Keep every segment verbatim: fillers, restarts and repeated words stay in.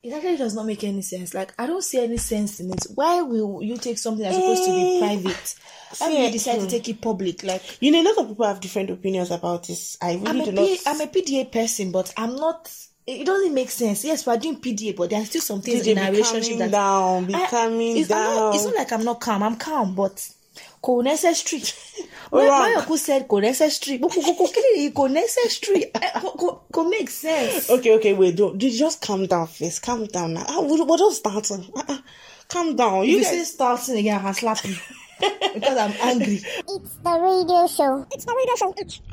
It actually does not make any sense. Like, I don't see any sense in it. Why will you take something that's supposed to be private? Why will you decide to take it public? Like, you know, a lot of people have different opinions about this. I really I'm do a not. P- I'm a P D A person, but I'm not. It doesn't make sense. Yes, we're doing P D A, but there are still some things in our relationship that down, be I, calming it's, down. Not, it's not like I'm not calm. I'm calm, but co necessary. My uncle said co necessary. Co necessary. Co make sense. Okay, okay, wait. Don't, just calm down first. Calm down now. We're just starting. Uh-uh. Calm down. If You, you guys... say starting again, I can slap you because I'm angry. It's the radio show. It's the radio show. It's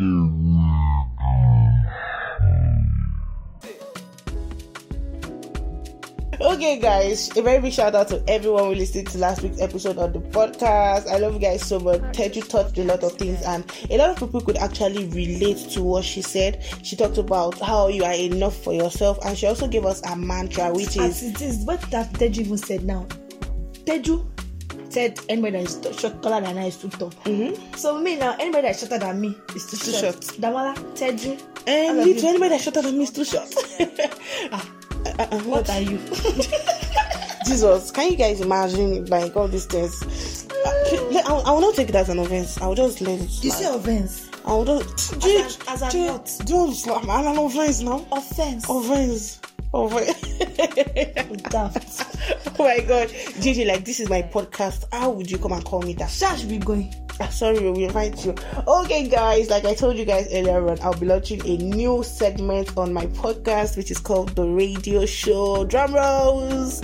Okay, guys, a very big shout out to everyone who listened to last week's episode of the podcast. I love you guys so much. Teju touched a lot of things, and a lot of people could actually relate to what she said. She talked about how you are enough for yourself, and she also gave us a mantra, which As is it is what that Teju even said now. Teju said anybody that is t- short taller than I is too tall. Mm-hmm. So me now, anybody that is shorter than me is too, too short. short. Damala, Teju. And me too, anybody that's shorter than me is too short. ah. Uh, uh, what, what are you? Jesus, can you guys imagine like all these things? Uh, I, I will not take it as an offense. I will just let it slide. You say offense? I will just as an, as an what? Don't slap. I'm an offense now. Offense. Offense. Offense. Daft. Oh my God, J J, like this is my podcast. How would you come and call me that? Shash be going. Ah, sorry, we invite you. Okay, guys, like I told you guys earlier on, I'll be launching a new segment on my podcast, which is called The Radio Show. Drum rolls.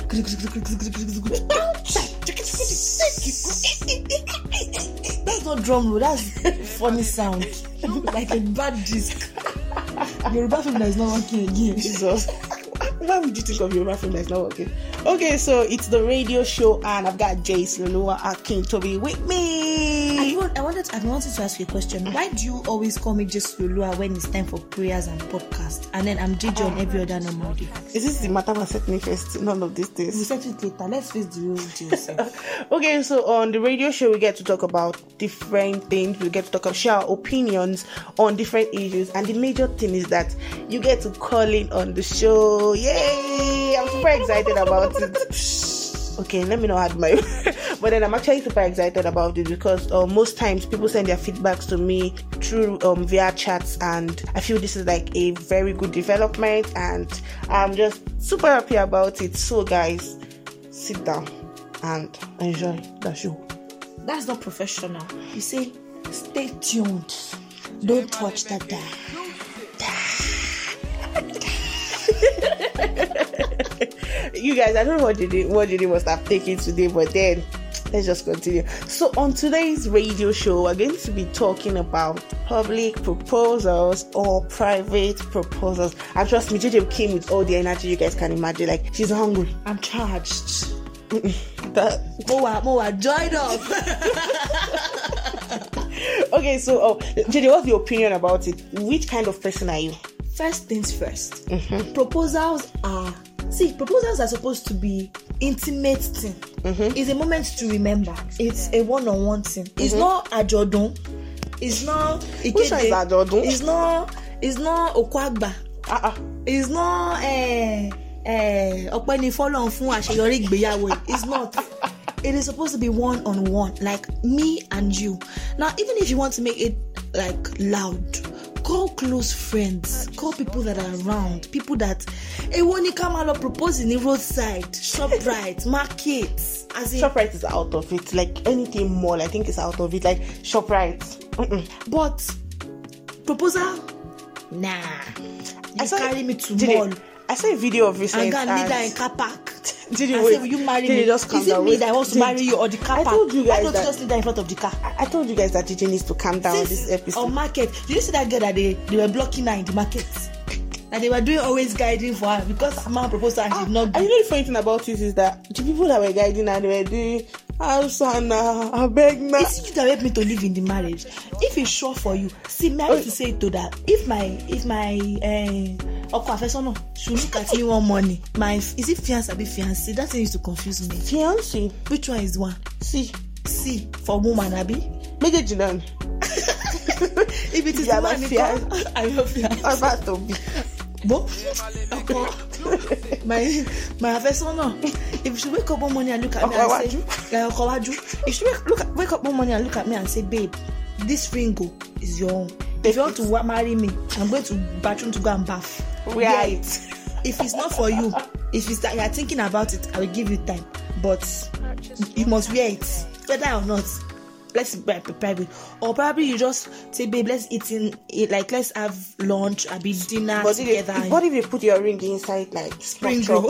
That's not drum roll, that's funny sound. Like a bad disc. Yoruba film that is not working again. Jesus. Why would you think of Yoruba film that's not working? Okay, so it's The Radio Show, and I've got Jace Lulua Akin Toby with me. I, want, I wanted I wanted to ask you a question. Why do you always call me Jace Lulua when it's time for prayers and podcast, and then I'm J J on every other normal day? Is this the matter of set me first? None of these things. We set it later. Let's face the real Jace. Okay, so on The Radio Show, we get to talk about different things. We get to talk about share our opinions on different issues, and the major thing is that you get to call in on the show. Yay! I'm super excited about it. Okay, let me not add my but then I'm actually super excited about it because uh, most times people send their feedbacks to me through um via chats, and I feel this is like a very good development, and I'm just super happy about it. So guys, sit down and enjoy the show. That's not professional. You say, stay tuned. Don't touch that dial. You guys, I don't know what J D, what J D must have taken today, but then let's just continue. So on today's radio show, we're going to be talking about public proposals or private proposals. And trust me, J J came with all the energy you guys can imagine. Like, she's hungry. I'm charged. that Moa, Moa, join up. Okay, so oh, J J, what's your opinion about it? Which kind of person are you? First things first. Mm-hmm. Proposals are see proposals are supposed to be intimate thing. Mm-hmm. It's a moment to remember. It's a one-on-one thing. Mm-hmm. It's not ajodun. It's not Which one is ajodun? It's not it's not okwagba. Uh-uh. It's not eh eh ọpẹ́ fọ́lọ́run fún àṣeyọrí ìgbéyàwó. It's not. It is supposed to be one-on-one, like me and you. Now, even if you want to make it like loud, call close friends, call people that are around, people that hey, when you come out propose in the roadside, ShopRite, markets. As in, ShopRite is out of it. Like anything mall, I think it's out of it. Like ShopRite. Mm-mm. But proposal, nah. You I saw carry me to did mall. It, I saw a video of recent. I'm gonna lead her in car park. Did you I wait? say, will you marry did me? You just Is it me wait. that wants to did, marry you or the car I park? told you guys Why don't that, you just lead her in front of the car? I, I told you guys that J J needs to calm down on this episode. On market, did you see that girl that they, they were blocking her in the market? That they were doing always guiding for her because man proposed her and she did not do. And you know the funny thing about it is that the people that were guiding her, they were doing Alsana, I beg now. It's you that helped me to live in the marriage. If it's sure for you, see, me I used to say to that. If my if my uh, Okwa should look at me one money, my is it fiance or fiancé? That thing used to confuse me. Fiancé. Which one is one? See, see for woman, Abi. Make it done. If it is yeah, woman, fiancé, I'm a fiancé. I'm about to be. But my my persona, if she wake up one morning and look at me and say, if she wake, look at, wake up one morning and look at me and say, babe, this ringo is your own. If you want to marry me, I'm going to bathroom to go and bath. Right. If it's not for you, if it's that you are thinking about it, I will give you time. But you must wear it, whether or not. Let's be private, or probably you just say, babe, let's eat in it, like let's have lunch, a bit dinner but together. If, what if you put your ring inside like spring roll?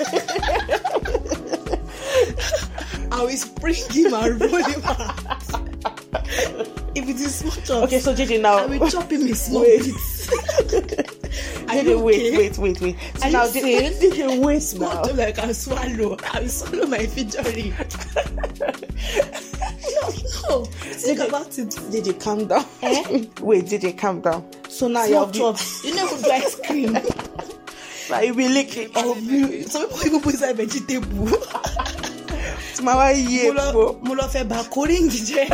I will spring him and roll him out. If it is small chop, okay, so J J, now I will chop him in small wait. bits. J J, wait, okay? wait, wait, wait. So Are now, J J, wait now. Like I swallow, I will swallow my featuring. No, no. Think about it. J J, calm down. Eh? Wait, J J, calm down. So now you're chops. You never do ice cream. Like you be licking. Oh, some people even put inside vegetable. Tomorrow, yeah. Mulo fe bakoring je.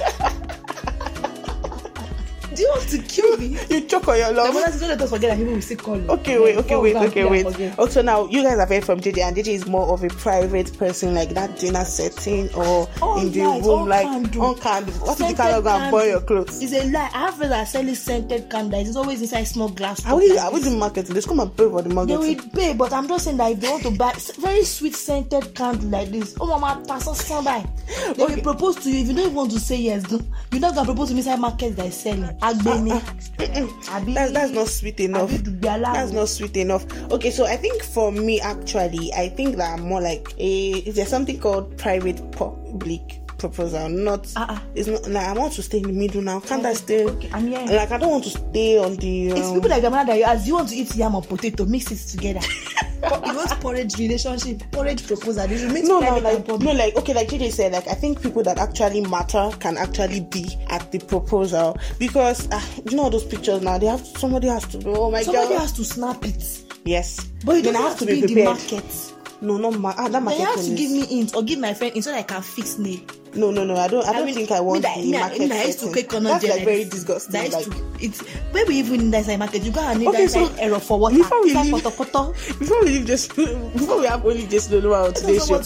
Do you want to kill me? You choke on your love. No, don't let us forget that people will still call you. Okay, wait, okay, wait, okay, wait. Also, now you guys have heard from J J, and J J is more of a private person, like that dinner setting or oh, in the right, room, like candle. on candle. What if you cannot go and burn your clothes? It's a lie. I have friends that sell scented candles. It's always inside small glass. Are we? Are we the marketing? Let's come and pay for the marketing. They will pay, but I'm just saying that if they want to buy very sweet scented candle like this, oh mama, pass us somebody. They okay. will propose to you. If you don't even want to say yes, no, you're not gonna propose to me inside market that is selling. Agbeni. That's, that's not sweet enough. That's not sweet enough. Okay, so I think for me, actually, I think that I'm more like a. Is there something called private public proposal? Not. Uh-uh. It's not. Like I want to stay in the middle now. Can't I stay? Okay, I'm here. Like I don't want to stay on the. Um, it's people like your mother that you ask. You want to eat yam or potato? Mix it together. You want porridge relationship, porridge proposal. This will make no, no, like no, like okay, like J J said, like I think people that actually matter can actually be at the proposal because uh, you know those pictures now. They have somebody has to. Oh my somebody god, somebody has to snap it. Yes, but you don't then have, have to be, be prepared. The market. No, no, ma- ah, that market. They have to is... give me hints or give my friend hints so that I can fix nail. No, no, no. I don't. I don't I mean, think I want that, the me, market. Me, I used to quick on That's like very disgusting. That like, to, it's maybe even in that side market you go and need okay, that so side error for water. Before we leave, koto, koto. before we leave, just before we have only just know about today's show.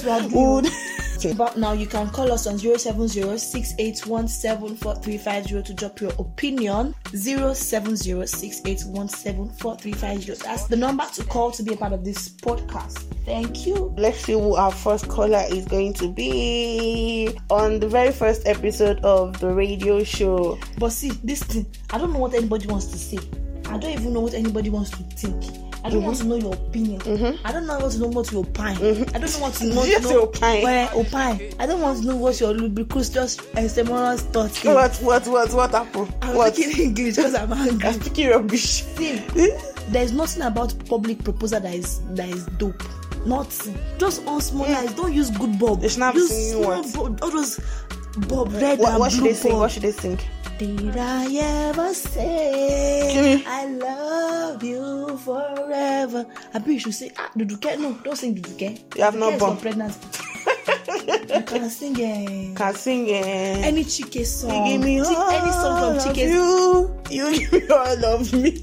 But now you can call us on zero seven zero six eight one seven four three five zero to drop your opinion. zero seven zero six eight one seven four three five zero. That's the number to call to be a part of this podcast. Thank you. Let's see who our first caller is going to be on the very first episode of the radio show. But see, this thing, I don't know what anybody wants to say. I don't even know what anybody wants to think. I don't mm-hmm. want to know your opinion. Mm-hmm. I don't know what to know what you opine. Mm-hmm. I don't know what to know. Just know opine. Where opine. I don't want to know what your lubricous and stemorous thoughts. What what what what happened? I'm what? speaking English because I'm angry. I'm speaking rubbish. See, there's nothing about public proposal that is that is dope. Nothing. Just on small eyes. Mm. Don't use good bulb. Use small bulb. All those bulb red what, and what blue should they sing? bulb. What should they sing? Did I ever say I love you forever? I bet you should say ah Duduke. No, don't sing Duduke. You have not born. Pregnancy. You can sing it. Can sing it. Any Chike song. You give me all T- any song from Chike. You, you give me all of me.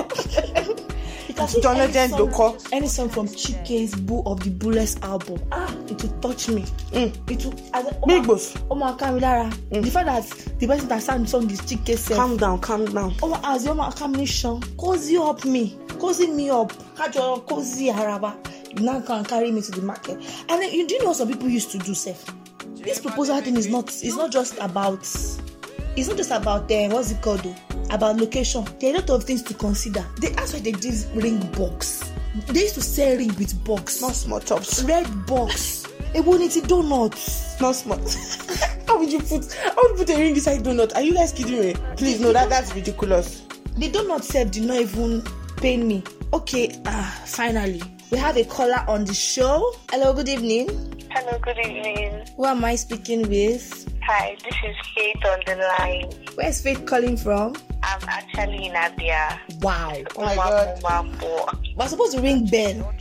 You can sing any song, any song from Chike's Bull of the Bullets album. Ah, it will touch me. Mm. It will. As a, Big boss. Oh my Kamidara. The fact that the person that sang the song is Chike self. Calm down, calm down. Oh, as your man combination, cozy up me, cozy me up, kajo cozy haraba. You now can carry me to the market. And then, you do know what some people used to do, Seth? This proposal thing is not. It's not just about. It's not just about uh, what's it called though? About location. There are a lot of things to consider. They, that's why they did ring box. They used to sell ring with box. Not small tops. Red box. A bonity donuts. Not small. How would you put? How would you put a ring inside donut? Are you guys kidding me? Please, no, that that's ridiculous. The donut self did not even pain me. Okay, ah, uh, finally we have a caller on the show. Hello, good evening. Hello, good evening. Who am I speaking with? Hi, this is Faith on the line. Where's Faith calling from? I'm actually in Abia. Wow. Oh my god. We're supposed to ring bell.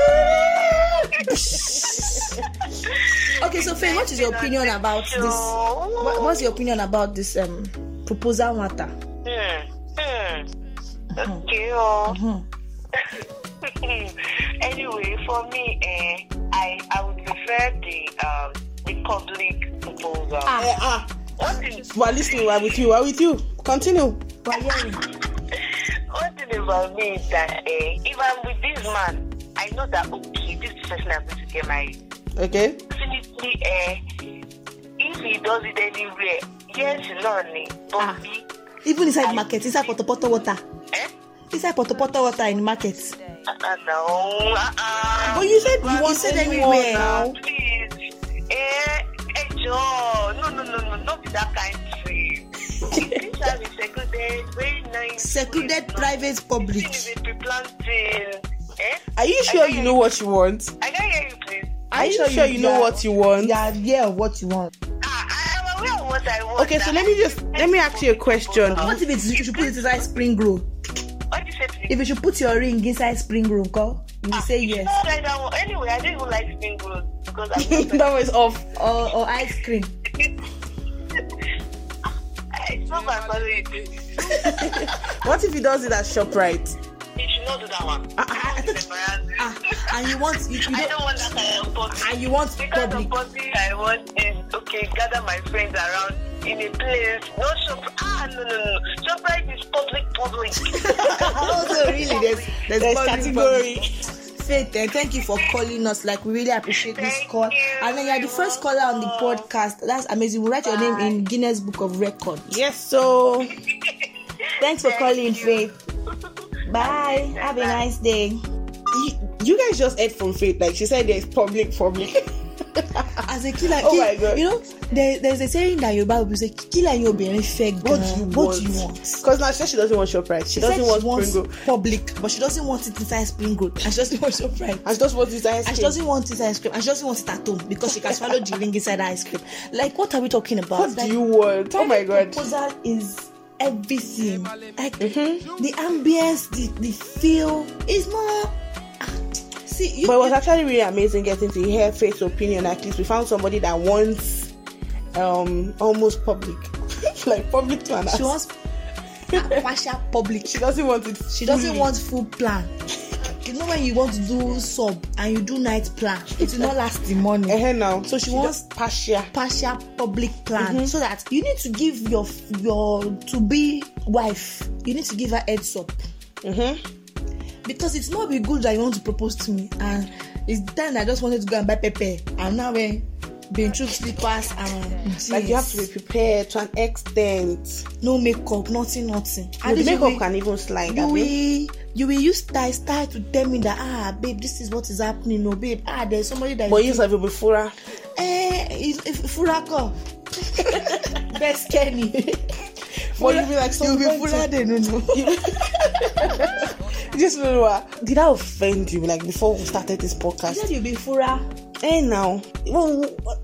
Okay, so Faith, what is your opinion about this? What, what's your opinion about this um proposal matter? Hmm. Hmm. Okay. Oh. Mm-hmm. Anyway, for me, eh, I I would prefer the um the public proposal. Ah, eh, ah. What is We're listening. We're with you. We're with you. Continue. But yeah, One thing about me is that eh, if I'm with this man, I know that okay, this is the person I'm going to get married. Okay. Definitely, eh, if he does it anywhere, yes, learning, but Ah. me, even inside market, inside poto poto water, eh, inside poto poto water in market. uh, no, uh-uh. But you said you want said anyone anywhere. now. Please, eh, eh, Joe, no, no, no, no, not be that kind of thing. This has a secluded, very nice. Secluded, place, private, public. This is a pre-planting. Eh? Are you sure you know what you want? I can hear you, please. Are you sure you know what you want? Yeah, yeah, what you want. Ah, I am aware of what I want. Okay, so let me just let me ask you a question. What if it's, you should put it inside spring roll? What do you say to me? If you should put your ring inside spring roll, call, you will say yes. No, I don't want- Anyway, I don't even like spring rolls because I'm That was off. Or, or ice cream. It's not my family. What if he does it at ShopRite? You should not do that one. Ah, ah, I thought- Ah, and you want you, you I don't, don't want that kind of party. and you want The kind public. of party I want is okay, gather my friends around in a place. No shop. Ah, no, no, no. ShopRite is public, public. Also, really, there's there's, There's public, category. public. Faith, eh, thank you for calling us. Like, we really appreciate this Thank call. you. And then you're the first caller on the podcast. That's amazing. We'll write your name in Guinness Book of Records. Yes, so Thanks for Thank calling, you. Faith. Bye. Have a nice day. you, you guys just ate from Faith. Like she said, there's public, public. As a killer, Oh kill- my God. you know, there, there's a saying that Yoruba people say, "Killer your baby fake." What do you What want? do you want? Because now she said she doesn't want ShopRite. She, She doesn't said want she wants Spring Roll. public, but she doesn't want it inside spring roll. And she doesn't want ShopRite. And she just wants this ice And she cream. doesn't want it ice cream. And she doesn't want it at home because she can swallow the ring inside the ice cream. Like, what are we talking about? What Like, do you want? Oh my God. proposal is everything. Like Mm-hmm. the ambience, the, the feel is more. See, you, But it was actually really amazing getting to hear Faith's opinion. At least we found somebody that wants um almost public, like public to an she wants a partial public. She doesn't want it. She doesn't fully. want full plan. You know when you want to do sub and you do night plan, it will not last the morning. Eh, now. So she She wants does partial. partial public plan, Mm-hmm. so that you need to give your your to be wife, you need to give her heads up, Mm-hmm. because it's not be good that you want to propose to me and it's then I just wanted to go and buy pepper and now when being through slippers and Like you have to jeans, be prepared to an extent. no makeup, nothing, nothing. And And the this makeup you can even slide. will, abi? you will you will use style style to tell me that ah babe, this is what is happening. No babe, ah there's somebody that But is you have be fura. eh if if furako best Kenny. But you be like You'll be something. fura then, no no. Just know what? Did I offend you? Like before we started this I podcast? said you'll be fura. Hey now, well,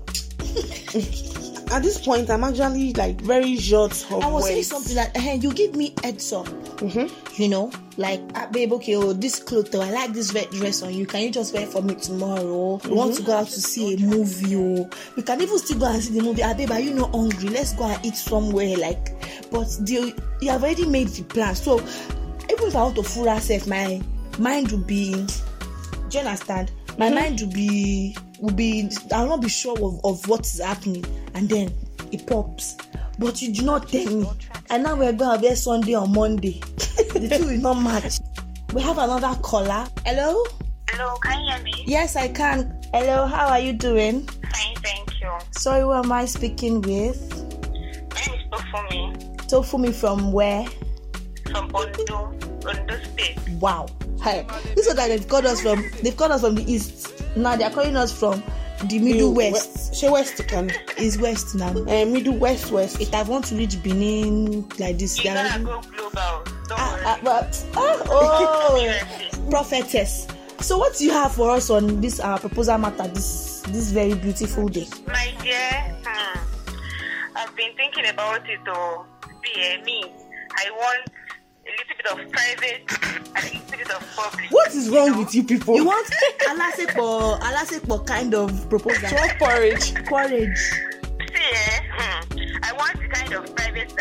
at this point, I'm actually like very short of I was saying words. something that hey, you give me heads up. Mm-hmm. You know, like ah, babe, okay, oh, this clothes, oh, I like this red dress on you. Can you just wear it for me tomorrow? We want to go out to see a movie. Oh, we can even still go and see the movie. Ah, babe, are you not hungry? Let's go and eat somewhere. Like, but the, you have already made the plan. So even if I want to fool myself, my mind will be. Do you understand? My mind will be will be. I'll not be sure of, of what is happening, and then it pops. But you do not tell me. And now we're going to be Sunday on Monday. The two will not match. We have another caller. Hello? Hello, can you hear me? Yes, I can. Hello, how are you doing? Fine, thank you. Sorry, who am I speaking with? My name is Tofumi Tofumi from where? from Ondo, Ondo State. Wow. Hi. This is that they've called us from. They've called us from the east. Now they are calling us from the middle west. She west can. Is west now. Uh, middle west west. If I want to reach Benin like this, they You're are gonna already- go global. Don't ah, worry. ah, but, ah, oh, prophetess. So what do you have for us on this uh, proposal matter this this very beautiful day? My dear, hmm, I've been thinking about it. Oh, see, eh, me, I want a little bit of private and a little bit of public. What is wrong know? with you people? You want alasepo alasepo kind of proposal? What porridge? Porridge. See, eh, hmm, I want the kind of private that you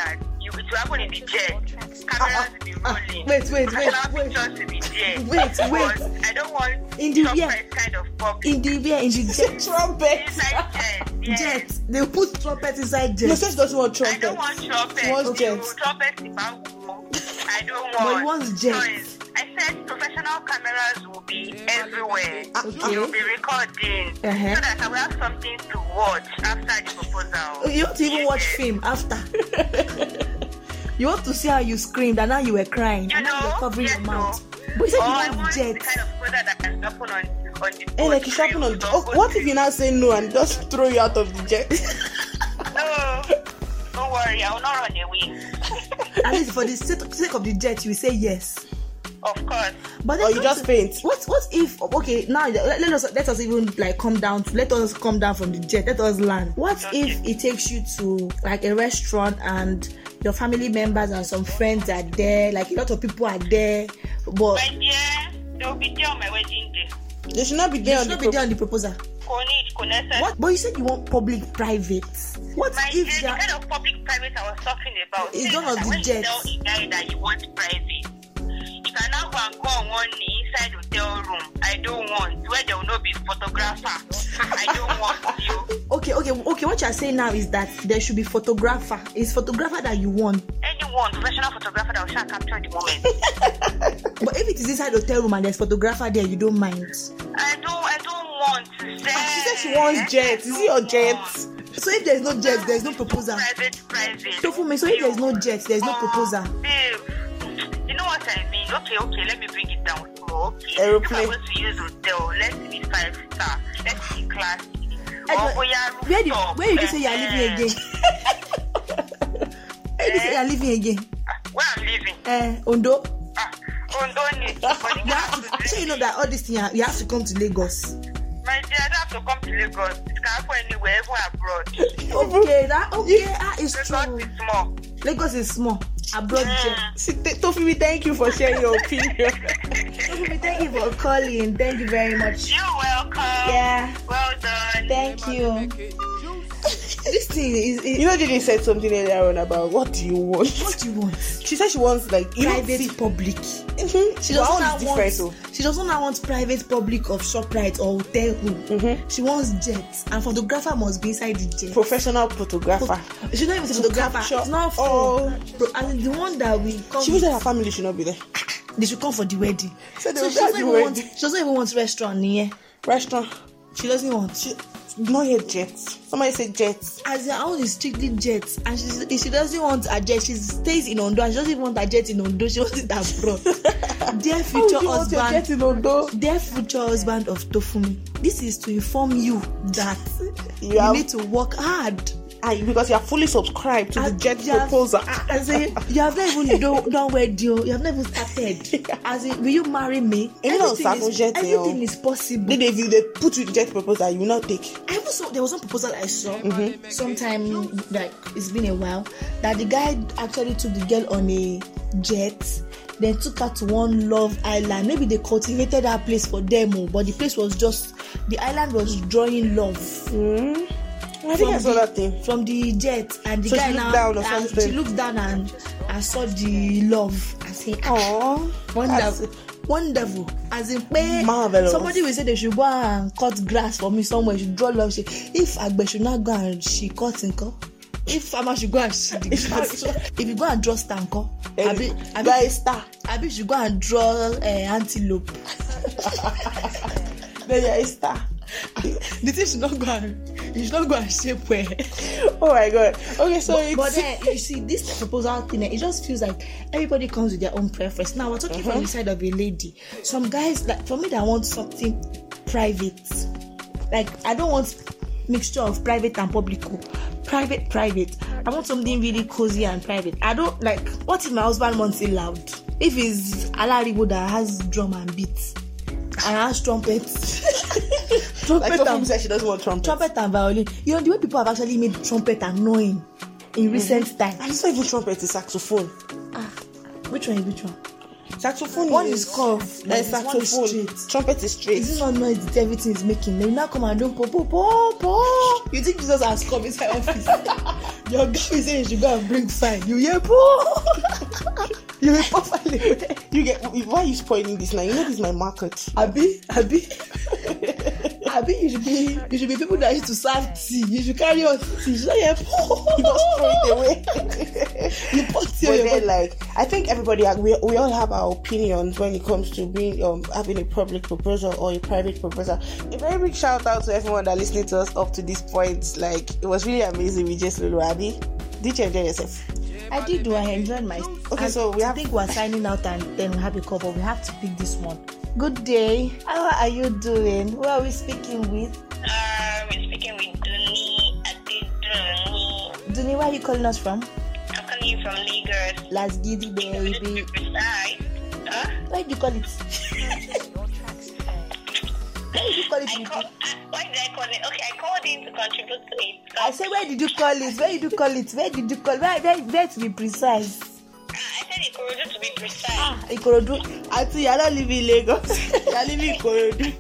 it will happen in the jet. Cameras will be rolling. Wait, wait, wait, Personal wait. pictures will be there. Wait, wait. But I don't want In the- yeah. trumpet kind of public. In the yeah, in the jet, Trumpet. Inside jet. Yes. jet, they put trumpet inside jet. No, Seth doesn't want I trumpet. don't want trumpet. He wants You jets. Trumpet is about- I don't But want. he wants jets. noise. I said professional cameras will be everywhere. Okay. They will be recording Uh-huh. so that I will have something to watch after the proposal. You want to even watch Yes. film after. You want to see how you screamed and now you were crying. You and now know, you're covering yes, your mouth. no. But you said Or I you want want the jet. kind of proposal that can happen on, on the Hey, like it's happening on. Oh, what if you now say no and just throw you out of the jet? No, don't worry, I will not run away. At least for the sake sake of the jet, you say yes. Of course. But then Or you come just to- faint. What what if okay now let, let us let us even like come down to let us come down from the jet, let us land. What if it takes you to like a restaurant and your family members and some friends are there, like a lot of people are there, but My dear, they will be there on my wedding day. They should not be you there should on the not be there on the proposal. Konich, Konese. What? But you said you want public private. What My dear, if the they are, kind of public private I was talking about. It's is one of that the when jets. you tell a guy that you want private, you can now go and go on one knee inside hotel room. I don't want where there will not be photographer. I don't want you. okay, okay, okay? What you are saying now is that there should be photographer. It's photographer that you want. Anyone, professional photographer that will shall capture the moment. But if it is inside hotel room and there's photographer there, you don't mind. I don't, I don't want to say. She said she wants jets. Is it your jets? So if there's no jet, there's no proposal. Private, private. So for me, so if there's no jet, there's no Oh, proposal. Babe, you know what I mean? Okay, okay, let me bring it down small. Okay. Aeroplane. If I want to use hotel, let's be five star. Let's be classy. Eh, Or but we are Where did rooftop. where did you say you are living again? Where did you say you are living again? Ah, where I'm living? Eh, Ondo. Ah, Ondo need. But You have to, so you know that all this thing you have- you have to come to Lagos. my dear, I don't have to come to Lagos. It can happen anywhere, even abroad. Okay, that okay, that is Lagos true. is small. Lagos is small. Abroad jet. See, T- Tofimi, thank you for sharing your opinion. Okay, thank you for calling. Thank you very much. You're welcome. Yeah, Well done. thank you. This thing is, is You know, Gigi said something earlier on about what do you want? what do you want? She said she wants like you know, Private, see- public. Mhm. She But doesn't ours now is want. different, oh. She doesn't now want private, public of ShopRite or hotel room. Mhm. She wants jets, and photographer must be inside the jet. Professional photographer. She's not even a To photographer. capture It's not all- for. Bro, and the one that we come. She said her family should not be there. They should come for the wedding. Said they So will she be at doesn't the even want. wedding. She doesn't even want restaurant near. Restaurant. She doesn't want. She, not yet jets. Somebody said jets. As her own is strictly jets, and she she doesn't want a jet. She stays in Ondo, and she doesn't even want a jet in Ondo. She wants it abroad. Dear How future would you want your jet husband, in Ondo? dear future husband of Tofumi, this is to inform you that You you, have- need to work hard. Aye, because you are fully subscribed to the And jet you have- proposal. As in, you have not even done, done wedding. You have not even started. As in, will you marry me? Even on Everything, Savo is, jet, you know. everything is possible. Then if you they put you jet proposal, you will not take. I even saw there was one proposal I saw Mm-hmm. sometime, like it's been a while, that the guy actually took the girl on a jet, then took her to one love island. Maybe they cultivated that place for them, oh, but the place was just the island was drawing love Mm. I think I saw the, that thing. from the jet, and the So she guy looked now down or and something? she looked down and, and saw the love. I say, ah, Aww. wonderful. Wonderful. As in, pay, Marvelous. somebody will say they should go and cut grass for me somewhere. Should draw love. She, if Agbe should not go and she cut and cut. If farmer should go and she the grass. If you go and draw stanko, Abi, Abi, guy star. Abi should go and draw uh, antelope. Then you're a star. The thing should not go and you should not go and shape where. Oh my god. Okay, so But, it's but then you see this proposal thing, it just feels like everybody comes with their own preference. Now we're talking from the side of a lady. Some guys, like for me, that want something private. Like I don't want mixture of private and public. Private, private. I want something really cozy and private. I don't like. What if my husband wants it loud? If it's Alaribo that has drum and beats and has trumpets, trumpet like Tofumi and said she doesn't want trumpet. trumpet and violin. You know the way people have actually made trumpet annoying in recent times. And it's not even trumpet, it's saxophone. Ah, which one is which one? Saxophone One is is curved, Like like one is saxophone. straight. Trumpet is straight. Is it not noise that everything is making? They will now come and do po po po po. You think Jesus has come inside office? Your guy is saying you should go and bring fine. You hear po? You hear po fine. You get why are you spoiling this now? You know this is my market. Abi, Abi, Abi, you should be, you should be people that used to serve tea. You should carry your tea. You should hear po. You just throw it away. You put tea But on your then, body. like, I think everybody, we, we all have our opinions when it comes to being um having a public proposal or a private proposal. A very big shout out to everyone that listening to us up to this point. Like, it was really amazing with just Lulu Abby. Did you enjoy yourself? I did do. I enjoyed myself. Okay, And so we I have- think we're signing out and then we have a call, but we have to pick this one. Good day. How are you doing? Who are we speaking with? Um, we're speaking with Duni Adeduni. Duni, where are you calling us from? I'm calling you from Lagos. Las Giddy, To baby. be precise. Huh? Why do you call it? Why did you call it? I call, uh, why did I call it? Okay, I called in to contribute to it. I said, where did you call it? Where did you call it? Where did you call it? Where, where, where to be precise? Uh, I said Ikorodu to be precise. Ah, Ikorodu. Auntie, you're not living in Lagos. You're living in Korodu.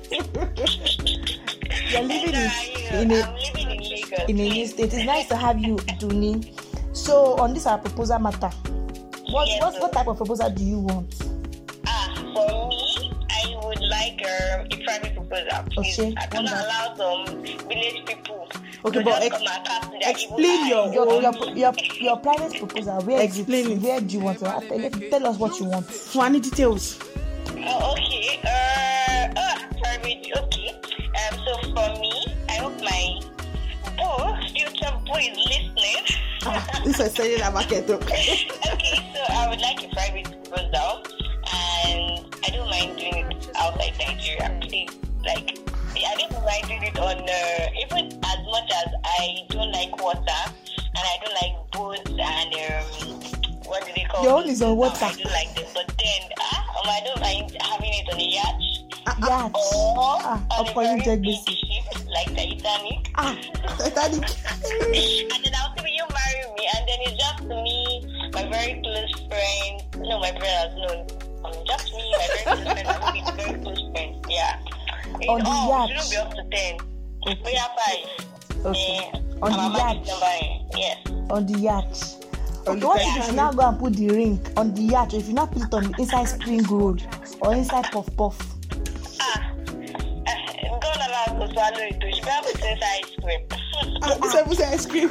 You're living Where in, are you? in a I'm living in Lagos. in a new state. It's nice to have you, Duni. So, on this our proposal matter, what Yes, what, sir. what type of proposal do you want? Ah, for me, I would like um, a private proposal. Please. Okay, I cannot wonderful. allow some village people Okay, to but just ex- come and cast their explain evil your- eye. Your, your, your, your private proposal, where is Explain it? it. Where do you want to have? Tell, tell us what you want. For any details. Oh, okay. Uh, uh, private. Okay. Um, so for me, I hope my boo, future boo, is listening. Ah, this is selling a market. Okay, so I would like a private proposal, and I don't mind doing it outside Nigeria. Please, like, I don't mind doing it on, uh, even as much as I don't like water, and I don't like boats, and um, what do they call Your it? own is on water. I don't like them, but then ah, um, I don't mind having it on a yacht. Yacht. Or Ah, on a upon you very take big this. ship like Titanic. Ah, Titanic. And then I'll say, will you marry me? And then it's just me, my very close friend. No, my brothers, no. Um, just me, my very close friend, and maybe very close friend. Yeah. It's On the all, yacht. It shouldn't be up to ten. We have five. Okay. Yeah. On I'm the a magic yacht. number. Yes. on the yacht. On Okay, the what if you Titanic. now go and put the ring on the yacht? If you now put it on the inside spring roll or inside puff puff? Ah. Uh, don't allow us to swallow it. You better put it inside ice cream. Ah, this episode ice cream.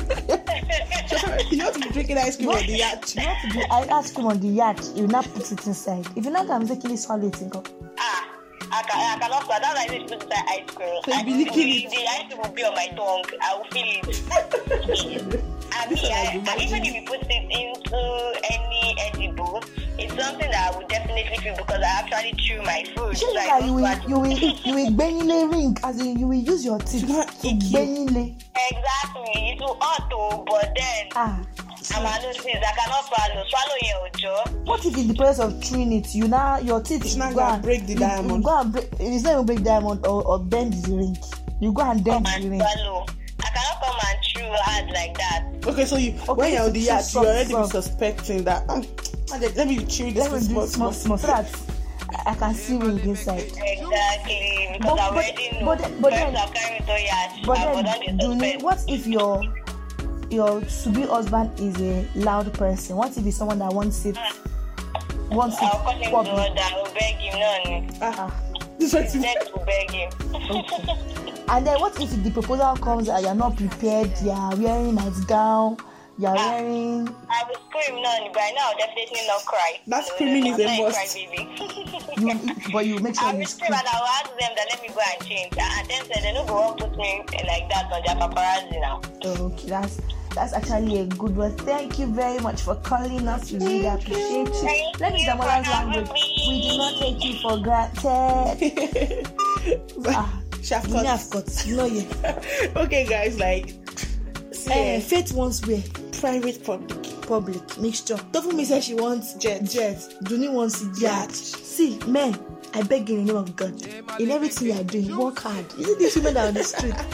You know to be drinking ice cream on the yacht. You want to do I- ice cream on the yacht, you now put it inside. If you now go and mistakenly swallow it, think of Ah, I, can, I cannot start. That's why I need to put inside ice cream. So you I- be licking the, it. the ice cream will be on my tongue. I will feel it. And me, I, I, even if you put it into any edible, it's something that I would definitely feel because I actually chew my food. Shey So I like don't you will want to- you will you will gbenile ring, as in you will use your teeth not to ick you. gbenile. Exactly. It will auto, but then Ah, I'm a little things I cannot swallow. Swallow your jaw. what if in the process of chewing it, you now your teeth It's you not go gonna and- break the you- diamond. You go and break. It's not even break diamond or, or bend the ring. You go and dent the And ring. swallow. I cannot come and chew hard like that. Okay, so you when you're on the so yacht, you soft, already be soft. suspecting that. Um, let me chew this Let me with do small, it small small. small so that I I can see ring inside. Exactly. Because But- I but- already know. but then- but First then- I'll carry to yacht. But I will not then, be Duni, suspect. what if your your to-be husband is a loud person? What if he's someone that wants it wants it I'll call him to public? order. I will beg him. No, Ah, this one too. let's beg him. And then what if the proposal comes and you're not prepared? You're wearing nightgown. You're Ah. wearing. I will scream no, but now I'll definitely not cry. That No, screaming no, is no, a I'm not must. crybaby. You, but you make I sure will you scream scream. and I will ask them that let me go and change. And then say they don't go and put me like that on their paparazzi now. Okay, that's that's actually a good one. Thank you very much for calling us. We really appreciate you. Thank Let me you use for another having language. me. We do not take you for granted. Ah, Chef you cut. have got you know yeah. Okay, guys, like see, Eh, eh, Faith wants where private public. public mixture. Tofu said she wants Jet. jet. Duni wants yacht. See, men, I beg you in the name of God, in everything you are doing, work hard. You see these women that are on the street,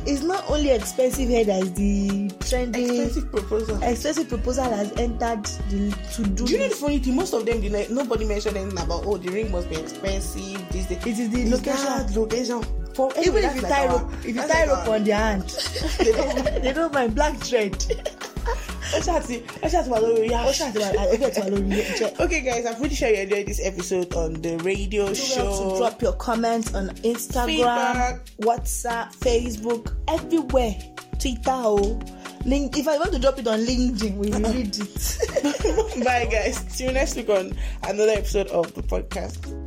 it's not only expensive hair that is the trending. Expensive proposal. Expensive proposal has entered the, to do. Do you know the funny thing? Most of them, did not, nobody mentioned anything about, oh, the ring must be expensive. This, this. It is the It's location. that location. For, Even anyway, if you that's tie like rope, our- if you that's tie like rope our- on their hand, they don't. they don't mind black thread. Oshati, Oshati Malori, yeah. Oshati Malori, okay, Malori, check. Okay, guys, I'm pretty sure you enjoyed this episode on the radio Don't forget show. to drop your comments on Instagram, Feedback. WhatsApp, Facebook, everywhere. Twitter, oh. Link. If I want to drop it on LinkedIn, we will read it. Bye, guys. See you next week on another episode of the podcast.